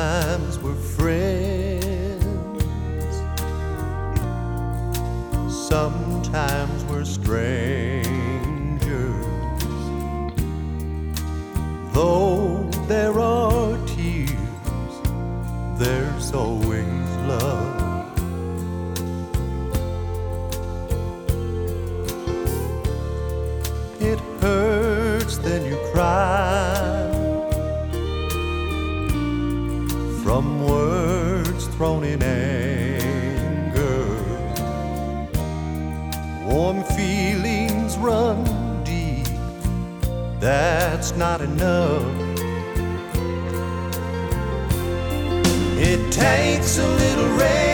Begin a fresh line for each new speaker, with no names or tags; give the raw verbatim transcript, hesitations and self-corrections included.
Sometimes we're friends, sometimes we're strangers. Though there are tears, there's always love. It hurts, then you cry from words thrown in anger. Warm feelings run deep, that's not enough. It takes a little rain